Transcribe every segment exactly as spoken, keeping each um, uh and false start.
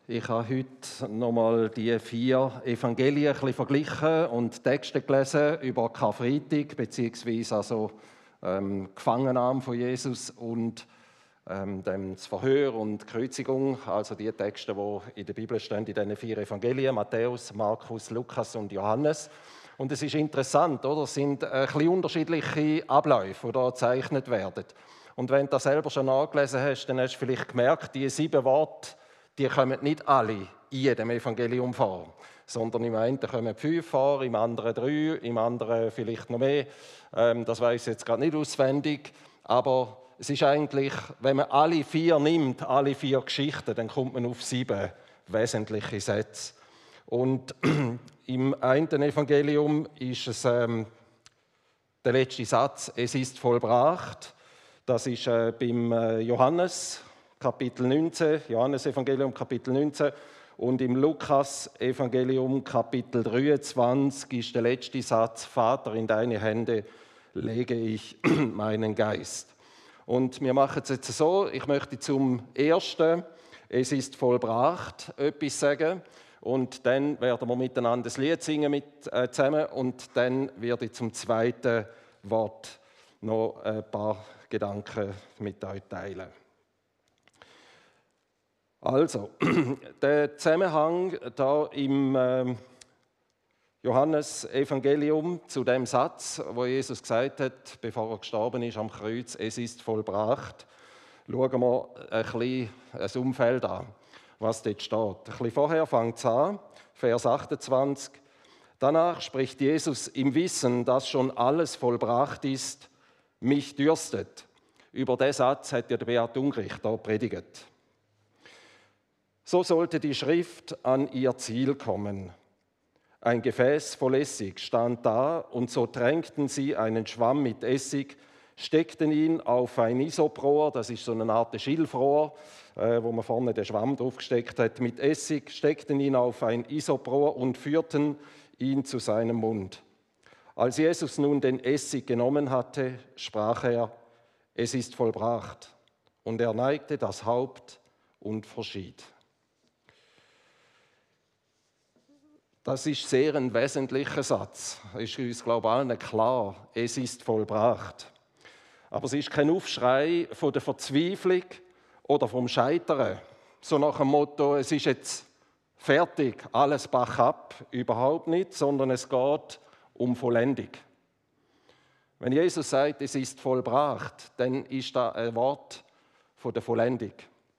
Ich habe heute nochmal die vier Evangelien ein bisschen verglichen und Texte gelesen über Karfreitag, beziehungsweise also ähm, Gefangennahme von Jesus und ähm, dem das Verhör und die Kreuzigung, also die Texte, die in der Bibel stehen, in diesen vier Evangelien, Matthäus, Markus, Lukas und Johannes. Und es ist interessant, oder? Es sind ein bisschen unterschiedliche Abläufe, die da gezeichnet werden. Und wenn du das selber schon nachgelesen hast, dann hast du vielleicht gemerkt, die sieben Worte, die kommen nicht alle in jedem Evangelium vor, sondern im einen kommen fünf vor, im anderen drei, im anderen vielleicht noch mehr. Ähm, das weiß ich jetzt gerade nicht auswendig, aber es ist eigentlich, wenn man alle vier nimmt, alle vier Geschichten, dann kommt man auf sieben wesentliche Sätze. Und im einen Evangelium ist es ähm, der letzte Satz: Es ist vollbracht. Das ist äh, beim äh, Johannes. Kapitel neunzehn, Johannes-Evangelium, Kapitel neunzehn. Und im Lukas-Evangelium, Kapitel dreiundzwanzig, ist der letzte Satz: Vater, in deine Hände lege ich meinen Geist. Und wir machen es jetzt so: Ich möchte zum ersten, es ist vollbracht, etwas sagen. Und dann werden wir miteinander das Lied singen mit, äh, zusammen. Und dann werde ich zum zweiten Wort noch ein paar Gedanken mit euch teilen. Also, der Zusammenhang da im äh, Johannes-Evangelium zu dem Satz, wo Jesus gesagt hat, bevor er gestorben ist am Kreuz: Es ist vollbracht. Schauen wir ein bisschen das Umfeld an, was dort steht. Ein bisschen vorher fängt es an, Vers achtundzwanzig. Danach spricht Jesus im Wissen, dass schon alles vollbracht ist: Mich dürstet. Über diesen Satz hat ja der Beat Ungrich da predigt. So sollte die Schrift an ihr Ziel kommen. Ein Gefäß voll Essig stand da, und so tränkten sie einen Schwamm mit Essig, steckten ihn auf ein Isoprohr, das ist so eine Art Schilfrohr, äh, wo man vorne den Schwamm draufgesteckt hat, mit Essig, steckten ihn auf ein Isoprohr und führten ihn zu seinem Mund. Als Jesus nun den Essig genommen hatte, sprach er: Es ist vollbracht. Und er neigte das Haupt und verschied. Das ist sehr ein wesentlicher Satz. Ist uns, glaube ich, allen klar. Es ist vollbracht. Aber es ist kein Aufschrei von der Verzweiflung oder vom Scheitern. So nach dem Motto, es ist jetzt fertig, alles bach ab. Überhaupt nicht, sondern es geht um Vollendung. Wenn Jesus sagt, es ist vollbracht, dann ist das ein Wort von der Vollendung.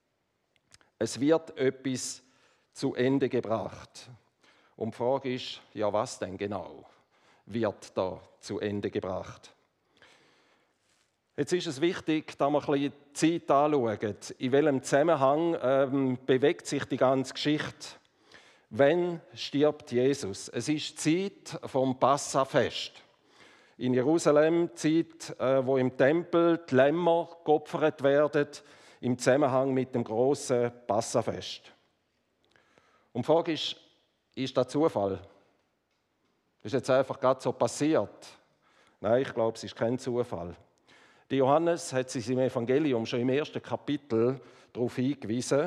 Es wird etwas zu Ende gebracht. Und die Frage ist, ja, was denn genau wird da zu Ende gebracht? Jetzt ist es wichtig, dass wir ein bisschen die Zeit anschauen. In welchem Zusammenhang ähm, bewegt sich die ganze Geschichte? Wann stirbt Jesus? Es ist die Zeit vom Passafest. In Jerusalem die Zeit, äh, wo im Tempel die Lämmer geopfert werden, im Zusammenhang mit dem grossen Passafest. Und die Frage ist, ist das Zufall? Ist jetzt einfach gerade so passiert? Nein, ich glaube, es ist kein Zufall. Die Johannes hat sich im Evangelium schon im ersten Kapitel darauf hingewiesen,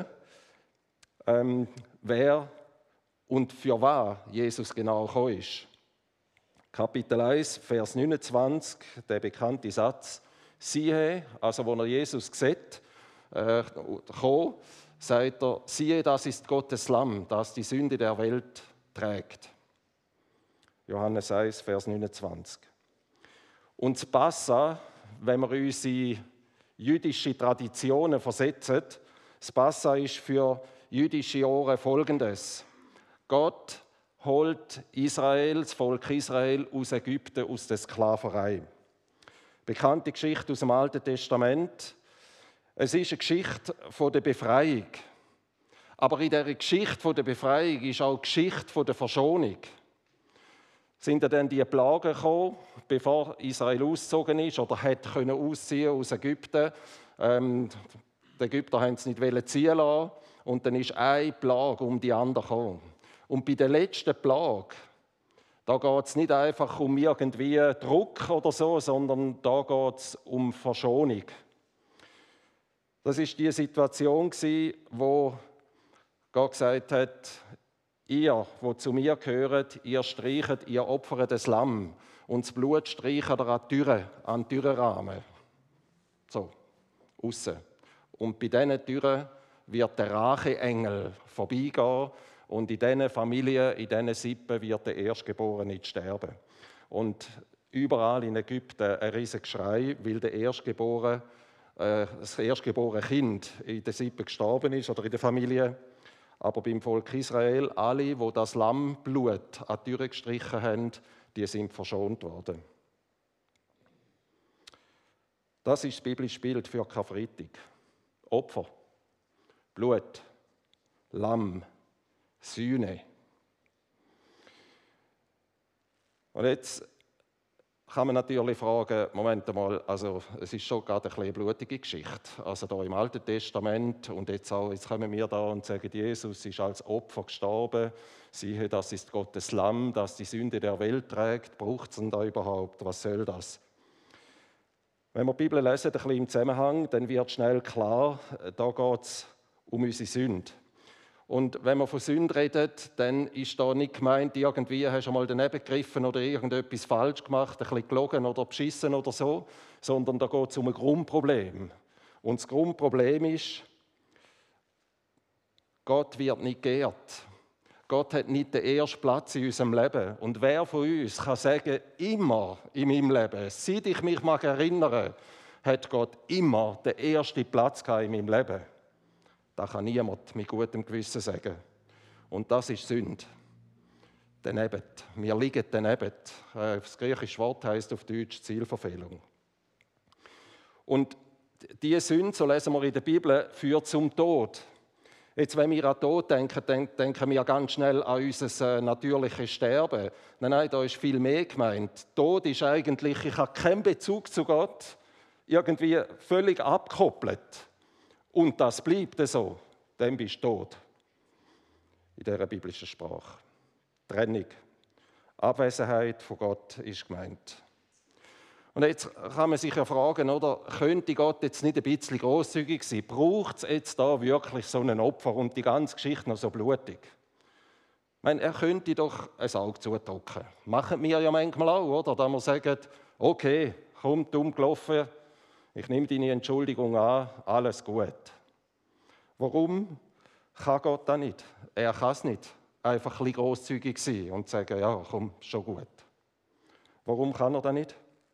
ähm, wer und für was Jesus genau gekommen ist. Kapitel eins, Vers neunundzwanzig, der bekannte Satz: Siehe, also wo er Jesus sieht, äh, kam, sagt er: Siehe, das ist Gottes Lamm, das die Sünde der Welt trägt. Johannes eins, Vers neunundzwanzig. Und das Passa, wenn wir uns in jüdische Traditionen versetzen, das Passa ist für jüdische Ohren Folgendes: Gott holt Israel, das Volk Israel, aus Ägypten, aus der Sklaverei. Bekannte Geschichte aus dem Alten Testament. Es ist eine Geschichte von der Befreiung. Aber in dieser Geschichte von der Befreiung ist auch die Geschichte von der Verschonung. Sind dann die Plagen gekommen, bevor Israel ausgezogen ist oder hätte können ausziehen aus Ägypten. Ähm, die Ägypter haben es nicht ziehen lassen. Und dann ist eine Plage um die andere gekommen. Und bei der letzten Plage, da geht es nicht einfach um irgendwie Druck oder so, sondern da geht es um Verschonung. Das war die Situation, wo Gott gesagt hat, ihr, die zu mir gehört, ihr streichet, ihr opfert das Lamm und das Blut streicht ihr an die Türen, an den Türenrahmen. So, aussen. Und bei diesen Türen wird der Racheengel vorbeigehen und in diesen Familien, in diesen Sippen wird der Erstgeborene nicht sterben. Und überall in Ägypten ein riesiges Geschrei, weil der Erstgeborene, äh, das erstgeborene Kind in der Sippe gestorben ist oder in der Familie. Aber beim Volk Israel, alle, die das Lammblut an die Türe gestrichen haben, die sind verschont worden. Das ist das biblische Bild für Karfreitag. Opfer, Blut, Lamm, Sühne. Und jetzt kann man natürlich fragen, Moment mal, also es ist schon gerade eine blutige Geschichte. Also da im Alten Testament und jetzt auch, jetzt kommen wir da und sagen, Jesus ist als Opfer gestorben. Siehe, das ist Gottes Lamm, das die Sünde der Welt trägt. Braucht es denn da überhaupt? Was soll das? Wenn wir die Bibel lesen, ein bisschen im Zusammenhang, dann wird schnell klar, da geht es um unsere Sünde. Und wenn man von Sünde redet, dann ist da nicht gemeint, irgendwie hast du mal daneben gegriffen oder irgendetwas falsch gemacht, ein bisschen gelogen oder beschissen oder so, sondern da geht es um ein Grundproblem. Und das Grundproblem ist, Gott wird nicht geehrt. Gott hat nicht den ersten Platz in unserem Leben. Und wer von uns kann sagen, immer in meinem Leben, seit ich mich mag erinnere, hat Gott immer den ersten Platz gehabt in meinem Leben. Das kann niemand mit gutem Gewissen sagen. Und das ist Sünde. Daneben. Wir liegen daneben. Das griechische Wort heisst auf Deutsch Zielverfehlung. Und diese Sünde, so lesen wir in der Bibel, führt zum Tod. Jetzt, wenn wir an Tod denken, denken wir ganz schnell an unser natürliches Sterben. Nein, nein, da ist viel mehr gemeint. Tod ist eigentlich, ich habe keinen Bezug zu Gott, irgendwie völlig abgekoppelt. Und das bleibt so, dann bist du tot. In dieser biblischen Sprache. Trennung. Abwesenheit von Gott ist gemeint. Und jetzt kann man sich ja fragen, oder, könnte Gott jetzt nicht ein bisschen grosszügig sein? Braucht es jetzt da wirklich so ein Opfer und die ganze Geschichte noch so blutig? Ich meine, er könnte doch ein Auge zudrücken. Machen wir ja manchmal auch, oder? Da wir sagen, okay, komm, dumm gelaufen, ich nehme deine Entschuldigung an, alles gut. Warum kann Gott das nicht? Er kann es nicht. Einfach ein bisschen grosszügig sein und sagen, ja, komm, schon gut. Warum kann er das nicht?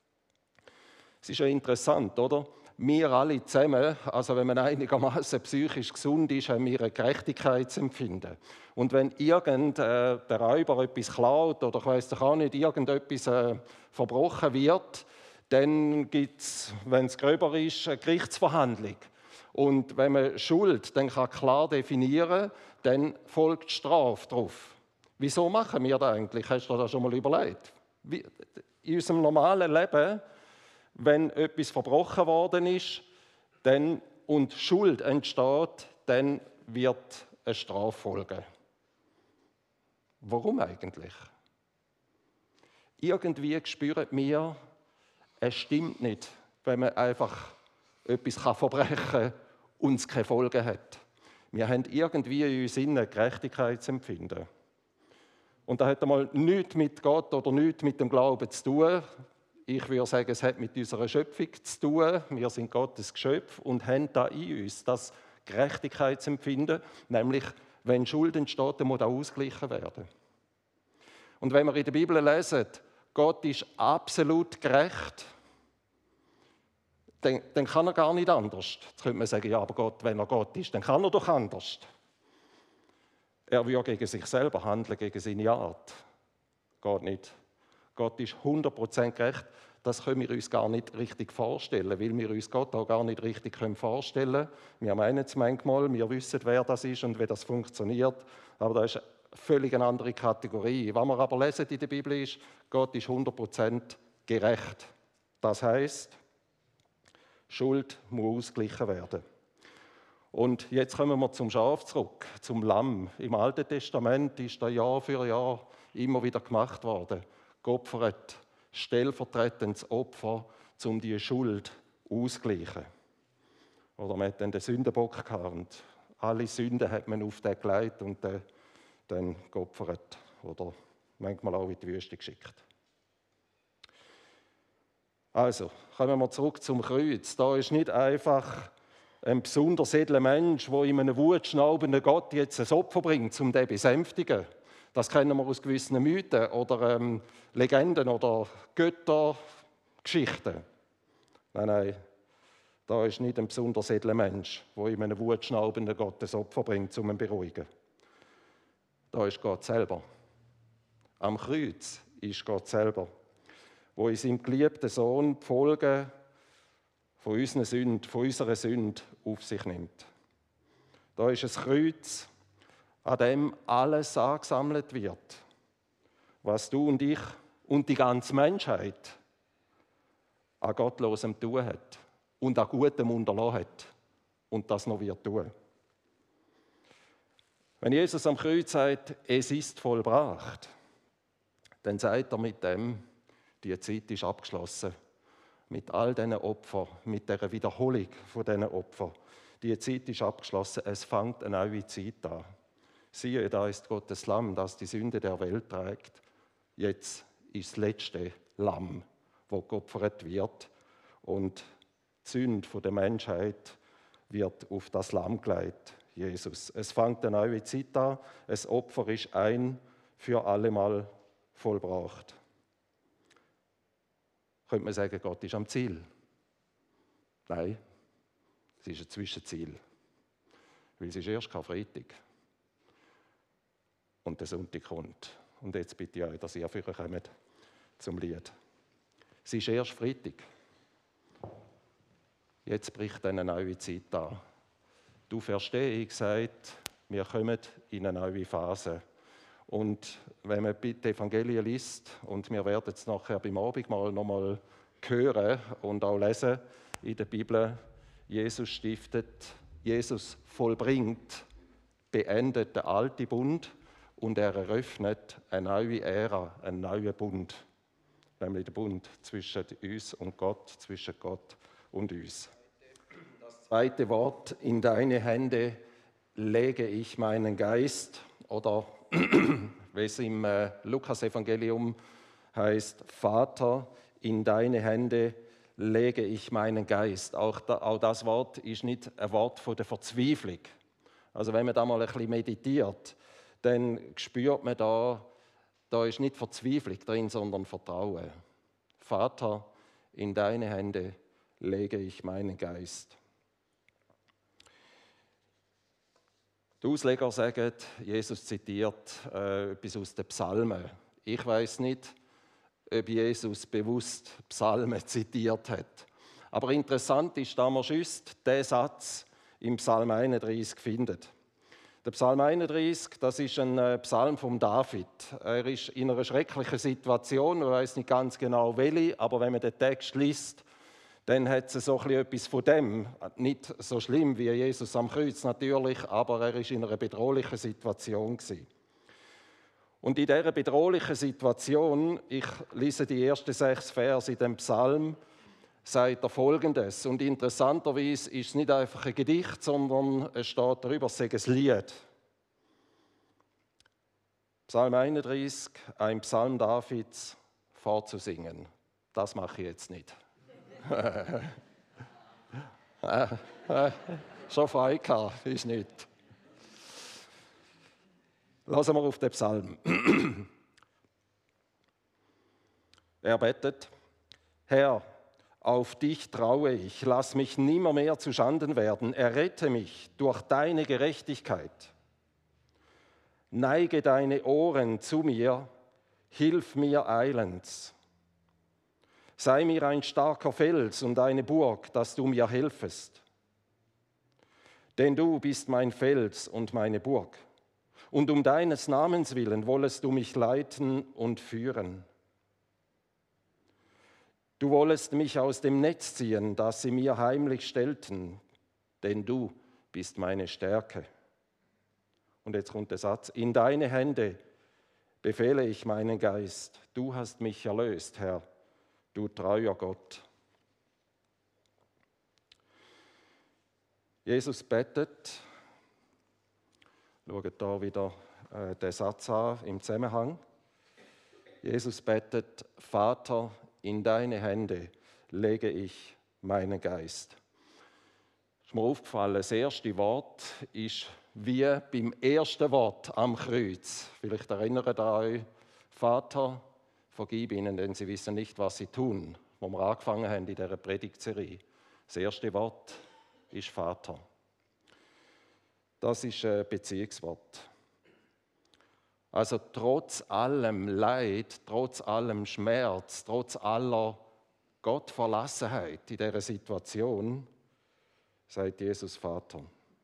Es ist ja interessant, oder? Wir alle zusammen, also wenn man einigermaßen psychisch gesund ist, haben wir ein Gerechtigkeitsempfinden. Und wenn irgendein äh, Räuber etwas klaut oder ich weiss doch auch nicht, irgendetwas äh, verbrochen wird, dann gibt es, wenn es gröber ist, eine Gerichtsverhandlung. Und wenn man Schuld dann kann klar definieren kann, dann folgt Strafe darauf. Wieso machen wir das eigentlich? Hast du dir das schon mal überlegt? Wie, in unserem normalen Leben, wenn etwas verbrochen worden ist dann, und Schuld entsteht, dann wird eine Strafe folgen. Warum eigentlich? Irgendwie spüren wir, es stimmt nicht, wenn man einfach etwas verbrechen kann und es keine Folgen hat. Wir haben irgendwie in uns ein Gerechtigkeitsempfinden. Und das hat einmal nichts mit Gott oder nichts mit dem Glauben zu tun. Ich würde sagen, es hat mit unserer Schöpfung zu tun. Wir sind Gottes Geschöpf und haben da in uns das Gerechtigkeitsempfinden, nämlich, wenn Schuld entsteht, dann muss das ausgeglichen werden. Und wenn wir in der Bibel lesen, Gott ist absolut gerecht, dann, dann kann er gar nicht anders. Jetzt könnte man sagen, ja, aber Gott, wenn er Gott ist, dann kann er doch anders. Er will gegen sich selber handeln, gegen seine Art. Geht nicht. Gott ist hundert Prozent gerecht. Das können wir uns gar nicht richtig vorstellen, weil wir uns Gott auch gar nicht richtig vorstellen können. Wir meinen es manchmal, wir wissen, wer das ist und wie das funktioniert, aber das ist eine völlig andere Kategorie. Was wir aber lesen in der Bibel ist, Gott ist hundert Prozent gerecht. Das heisst, Schuld muss ausgeglichen werden. Und jetzt kommen wir zum Schaf zurück, zum Lamm. Im Alten Testament ist da Jahr für Jahr immer wieder gemacht worden. Geopfert, stellvertretendes Opfer, um die Schuld auszugleichen. Oder man hat dann den Sündenbock gehabt und Alle Sünden hat man auf den gelegt und den dann geopfert oder manchmal auch in die Wüste geschickt. Also, kommen wir zurück zum Kreuz. Da ist nicht einfach ein besonders edler Mensch, der in einem wutschnaubenden Gott jetzt ein Opfer bringt, um den zu besänftigen. Das kennen wir aus gewissen Mythen oder ähm, Legenden oder Göttergeschichten. Nein, nein, da ist nicht ein besonders edler Mensch, der in einem wutschnaubenden Gott ein Opfer bringt, um ihn zu beruhigen. Da ist Gott selber. Am Kreuz ist Gott selber, wo in seinem geliebten Sohn die Folgen von unseren Sünden, von unserer Sünde auf sich nimmt. Da ist ein Kreuz, an dem alles angesammelt wird, was du und ich und die ganze Menschheit an gottlosem tun hat und an Gutem unterlassen hat und das noch wird tun. Wenn Jesus am Kreuz sagt, es ist vollbracht, dann sagt er mit dem, die Zeit ist abgeschlossen. Mit all diesen Opfern, mit der Wiederholung von diesen Opfern. Die Zeit ist abgeschlossen, es fängt eine neue Zeit an. Siehe, da ist Gottes Lamm, das die Sünde der Welt trägt. Jetzt ist das letzte Lamm, das geopfert wird. Und die Sünde der Menschheit wird auf das Lamm gelegt, Jesus. Es fängt eine neue Zeit an, das Opfer ist ein für allemal vollbracht. Könnte man sagen, Gott ist am Ziel? Nein, es ist ein Zwischenziel. Weil es ist erst Karfreitag. Und der Sonntag kommt. Und jetzt bitte ich euch, dass ihr für euch kommt zum Lied. Es ist erst Freitag. Jetzt bricht eine neue Zeit an. Du verstehst, sagt, wir kommen in eine neue Phase. Und wenn man die Evangelien liest, und wir werden es nachher beim Abendmahl noch mal hören und auch lesen in der Bibel, Jesus stiftet, Jesus vollbringt, beendet den alten Bund und er eröffnet eine neue Ära, einen neuen Bund, nämlich den Bund zwischen uns und Gott, zwischen Gott und uns. Das zweite Wort, in deine Hände lege ich meinen Geist, oder wie es im äh, Lukas-Evangelium heißt, Vater, in deine Hände lege ich meinen Geist. Auch, da, auch das Wort ist nicht ein Wort von der Verzweiflung. Also wenn man da mal ein bisschen meditiert, dann spürt man da, da ist nicht Verzweiflung drin, sondern Vertrauen. Vater, in deine Hände lege ich meinen Geist. Die Ausleger sagen, Jesus zitiert äh, etwas aus den Psalmen. Ich weiß nicht, ob Jesus bewusst Psalmen zitiert hat. Aber interessant ist, dass man sonst diesen Satz im Psalm einunddreißig findet. Der Psalm einunddreißig, das ist ein Psalm von David. Er ist in einer schrecklichen Situation, man weiß nicht ganz genau welche, aber wenn man den Text liest, dann hat es so etwas von dem. Nicht so schlimm wie Jesus am Kreuz natürlich, aber er war in einer bedrohlichen Situation. Und in dieser bedrohlichen Situation, ich lese die ersten sechs Verse in dem Psalm, sagt er Folgendes. Und interessanterweise ist es nicht einfach ein Gedicht, sondern es steht darüber, es sei ein Lied. Psalm einunddreißig, ein Psalm Davids, vorzusingen. Das mache ich jetzt nicht. äh, äh, schon frei gehabt, ist nicht. Lassen wir auf den Psalm. Er betet: Herr, auf dich traue ich, lass mich nimmermehr zu Schanden werden, errette mich durch deine Gerechtigkeit. Neige deine Ohren zu mir, hilf mir eilends. Sei mir ein starker Fels und eine Burg, dass du mir helfest. Denn du bist mein Fels und meine Burg, und um deines Namens willen wollest du mich leiten und führen. Du wollest mich aus dem Netz ziehen, das sie mir heimlich stellten, denn du bist meine Stärke. Und jetzt kommt der Satz: In deine Hände befehle ich meinen Geist. Du hast mich erlöst, Herr, du treuer Gott. Jesus betet Schaut hier wieder äh, den Satz an im Zusammenhang. Jesus betet: Vater, in deine Hände lege ich meinen Geist. Ist mir aufgefallen, das erste Wort ist wie beim ersten Wort am Kreuz. Vielleicht erinnert ihr euch: Vater, vergib ihnen, denn sie wissen nicht, was sie tun, wo wir angefangen haben in dieser Predigtserie. Das erste Wort ist Vater. Das ist ein Beziehungswort. Also trotz allem Leid, trotz allem Schmerz, trotz aller Gottverlassenheit in dieser Situation, sagt Jesus Vater.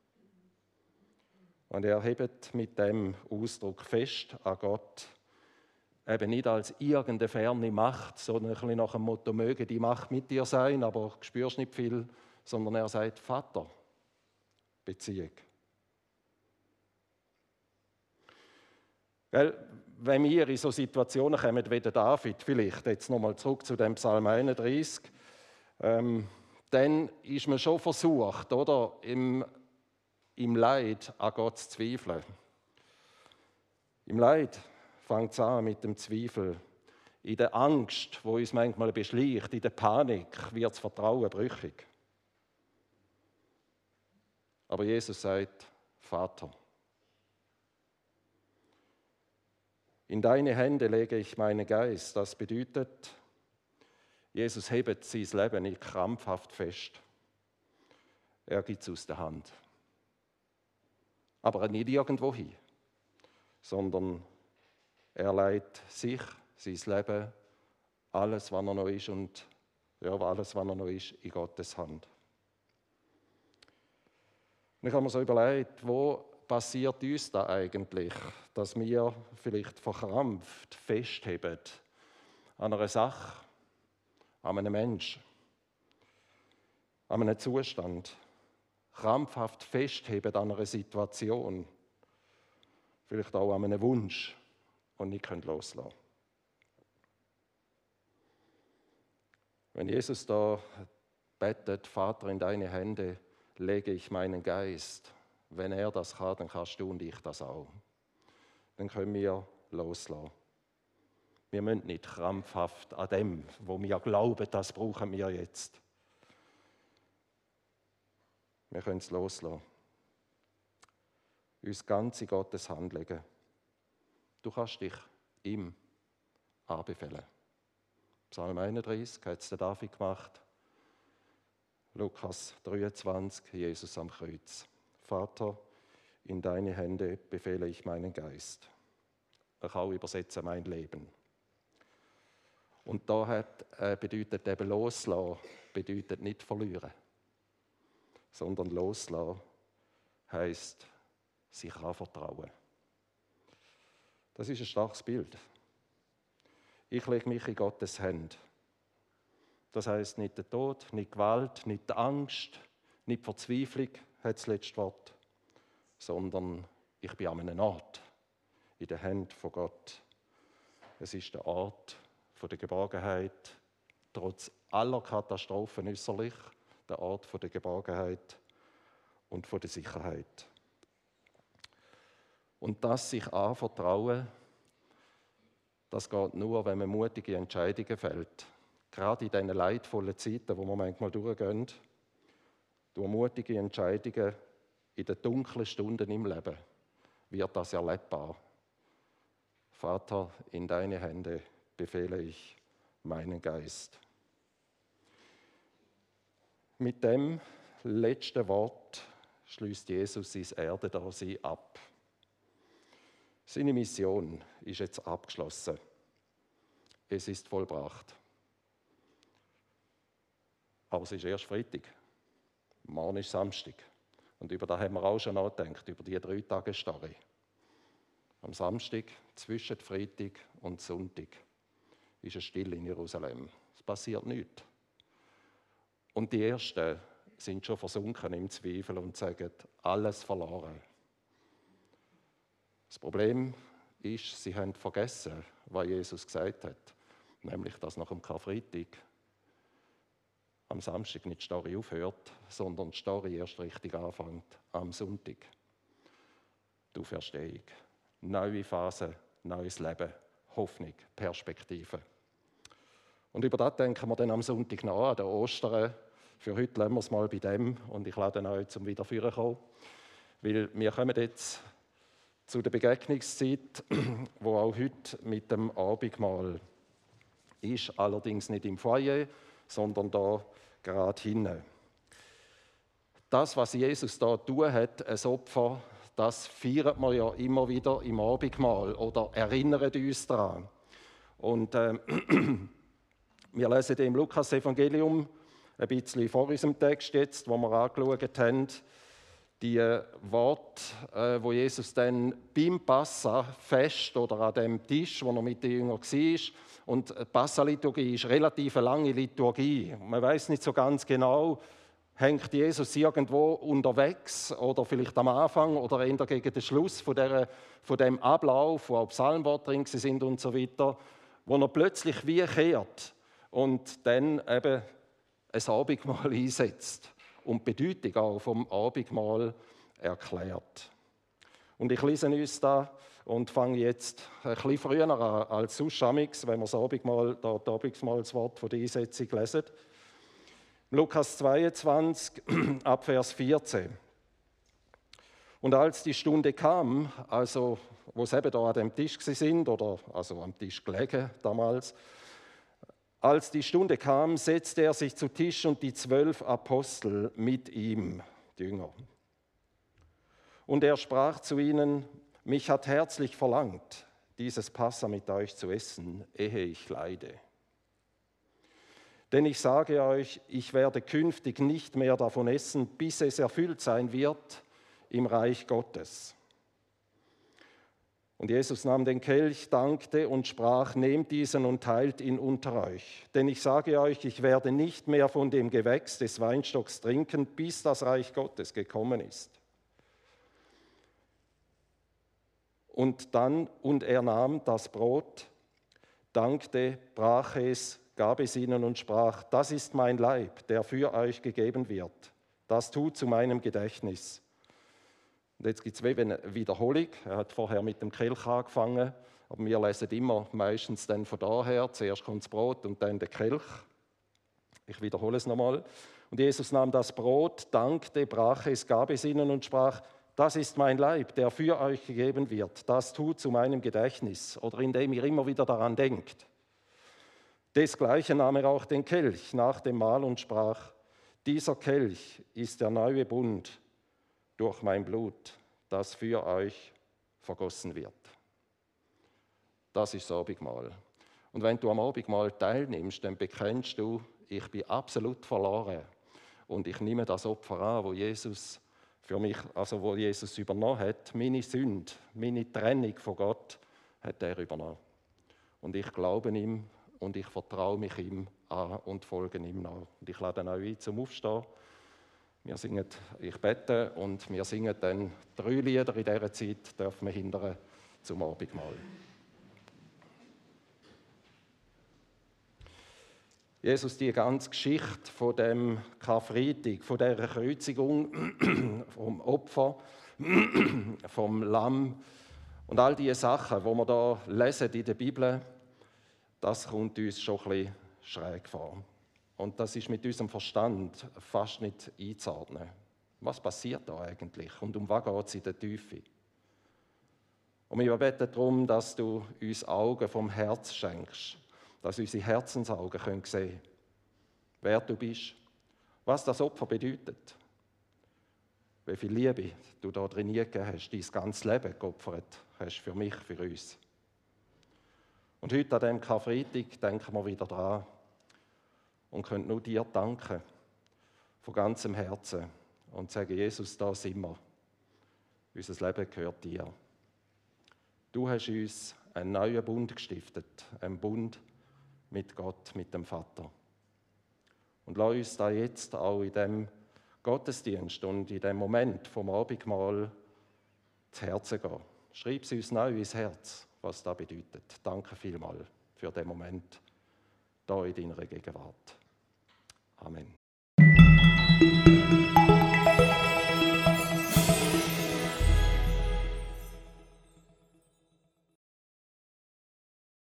Und er hebt mit dem Ausdruck fest an Gott, eben nicht als irgendeine ferne Macht, sondern ein bisschen nach dem Motto, möge die Macht mit dir sein, aber du spürst nicht viel, sondern er sagt Vater, Beziehung. Wenn wir in so Situationen kommen wie der David, vielleicht jetzt nochmal zurück zu dem Psalm einunddreißig, ähm, dann ist man schon versucht, oder, im, im Leid an Gott zu zweifeln. Im Leid fängt es an mit dem Zweifel. In der Angst, wo uns manchmal beschleicht, in der Panik wird das Vertrauen brüchig. Aber Jesus sagt, Vater, in deine Hände lege ich meinen Geist. Das bedeutet, Jesus hebt sein Leben nicht krampfhaft fest. Er gibt es aus der Hand. Aber nicht irgendwo hin, sondern er leitet sich, sein Leben, alles, was er noch ist, und ja, alles, was er noch ist, in Gottes Hand. Und ich habe mir so überlegt, wo passiert uns da eigentlich, dass wir vielleicht verkrampft festheben an einer Sache, an einem Menschen, an einem Zustand, krampfhaft festheben an einer Situation, vielleicht auch an einem Wunsch und nicht loslassen können. Wenn Jesus da betet, Vater, in deine Hände lege ich meinen Geist, wenn er das kann, dann kannst du und ich das auch. Dann können wir loslassen. Wir müssen nicht krampfhaft an dem, wo wir glauben, das brauchen wir jetzt. Wir können es loslassen. Uns ganz in Gottes Hand legen. Du kannst dich ihm anbefehlen. Psalm einunddreißig hat es der David gemacht. Lukas dreiundzwanzig, Jesus am Kreuz. Vater, in deine Hände befehle ich meinen Geist. Ich kann auch übersetzen, mein Leben. Und da hat, äh, bedeutet eben loslassen, bedeutet nicht verlieren, sondern loslassen heisst sich anvertrauen. Das ist ein starkes Bild. Ich lege mich in Gottes Hände. Das heisst nicht der Tod, nicht Gewalt, nicht die Angst, nicht die Verzweiflung, hat das letzte Wort, sondern ich bin an einem Ort, in den Händen von Gott. Es ist der Ort von der Geborgenheit, trotz aller Katastrophen äußerlich, der Ort von der Geborgenheit und von der Sicherheit. Und das sich anvertrauen, das geht nur, wenn man mutige Entscheidungen fällt. Gerade in diesen leidvollen Zeiten, wo wir manchmal durchgehen, durch mutige Entscheidungen in den dunklen Stunden im Leben, wird das erlebbar. Vater, in deine Hände befehle ich meinen Geist. Mit dem letzten Wort schließt Jesus sein Erdendasein ab. Seine Mission ist jetzt abgeschlossen. Es ist vollbracht. Aber es ist erst Freitag. Morgen ist Samstag. Und über das haben wir auch schon nachgedacht, über die drei Tage Story. Am Samstag, zwischen Freitag und Sonntag, ist es still in Jerusalem. Es passiert nichts. Und die Ersten sind schon versunken im Zweifel und sagen, alles verloren. Das Problem ist, sie haben vergessen, was Jesus gesagt hat. Nämlich, dass nach dem Karfreitag am Samstag nicht die Story aufhört, sondern die Story erst richtig anfängt am Sonntag. die Auferstehung. Neue Phase, neues Leben, Hoffnung, Perspektive. Und über das denken wir dann am Sonntag nach, an den Ostern. Für heute lassen wir es mal bei dem und ich lade euch zum wieder kommen, weil wir kommen jetzt zu der Begegnungszeit, wo auch heute mit dem Abendmahl ist, allerdings nicht im Foyer, sondern da gerade hinten. Das, was Jesus da tun hat, ein Opfer, das feiert man ja immer wieder im Abendmahl oder erinnert uns daran. Und äh, wir lesen im Lukas-Evangelium ein bisschen vor unserem Text jetzt, wo wir angeschaut haben, die Worte, äh, wo Jesus dann beim Passa-Fest oder an dem Tisch, wo er mit den Jüngern war, und die Passa-Liturgie ist relativ eine lange Liturgie. Man weiß nicht so ganz genau, hängt Jesus irgendwo unterwegs oder vielleicht am Anfang oder eher gegen den Schluss von, der, von dem Ablauf, wo auch Psalmworte drin sind und so weiter, wo er plötzlich wie kehrt und dann eben ein Abendmahl einsetzt und die Bedeutung auch vom Abendmahl erklärt. Und ich lese uns da und fange jetzt ein bisschen früher an als sonst, wenn wir das Abendmahl, das Abendmahlswort von der Einsetzung lesen. Lukas zweiundzwanzig, ab Vers vierzehn. Und als die Stunde kam, also wo sie eben da an dem Tisch sind oder also am Tisch gelegen damals, als die Stunde kam, setzte er sich zu Tisch und die zwölf Apostel mit ihm, die Jünger. Und er sprach zu ihnen: Mich hat herzlich verlangt, dieses Passa mit euch zu essen, ehe ich leide. Denn ich sage euch, ich werde künftig nicht mehr davon essen, bis es erfüllt sein wird im Reich Gottes. Und Jesus nahm den Kelch, dankte und sprach: Nehmt diesen und teilt ihn unter euch. Denn ich sage euch, ich werde nicht mehr von dem Gewächs des Weinstocks trinken, bis das Reich Gottes gekommen ist. Und dann, und er nahm das Brot, dankte, brach es, gab es ihnen und sprach: Das ist mein Leib, der für euch gegeben wird. Das tut zu meinem Gedächtnis. Und jetzt gibt es eine Wiederholung. Er hat vorher mit dem Kelch angefangen, aber wir lesen immer meistens dann von daher. Zuerst kommt das Brot und dann der Kelch. Ich wiederhole es nochmal. Und Jesus nahm das Brot, dankte, brach es, gab es ihnen und sprach: Das ist mein Leib, der für euch gegeben wird. Das tut zu meinem Gedächtnis, oder indem ihr immer wieder daran denkt. Desgleichen nahm er auch den Kelch nach dem Mahl und sprach: Dieser Kelch ist der neue Bund durch mein Blut, das für euch vergossen wird. Das ist das Abendmahl. Und wenn du am Abendmahl teilnimmst, dann bekennst du: Ich bin absolut verloren und ich nehme das Opfer an, wo Jesus für mich, also wo Jesus übernommen hat. Meine Sünde, meine Trennung von Gott hat er übernommen. Und ich glaube ihm und ich vertraue mich ihm an und folge ihm nach. Und ich lade euch ein zum Aufstehen. Wir singen, ich bete und wir singen dann drei Lieder in dieser Zeit, dürfen wir hindern zum Abendmahl. Jesus, die ganze Geschichte von dem Karfreitag, von dieser Kreuzigung, vom Opfer, vom Lamm und all diese Sachen, die wir da lesen in der Bibel, das kommt uns schon ein bisschen schräg vor. Und das ist mit unserem Verstand fast nicht einzuordnen. Was passiert da eigentlich und um was geht es in der Tiefe? Und wir beten darum, dass du uns Augen vom Herz schenkst, dass unsere Herzensaugen können sehen, wer du bist, was das Opfer bedeutet, wie viel Liebe du da drin gegeben hast, dein ganzes Leben geopfert hast für mich, für uns. Und heute an diesem Karfreitag denken wir wieder dran und können nur dir danken, von ganzem Herzen, und sagen: Jesus, da sind wir. Unser Leben gehört dir. Du hast uns einen neuen Bund gestiftet, einen Bund mit Gott, mit dem Vater. Und lass uns da jetzt auch in dem Gottesdienst und in dem Moment vom Abendmahl zu Herzen gehen. Schreib es uns neu ins Herz, was das bedeutet. Danke vielmals für den Moment da in deiner Gegenwart. Amen.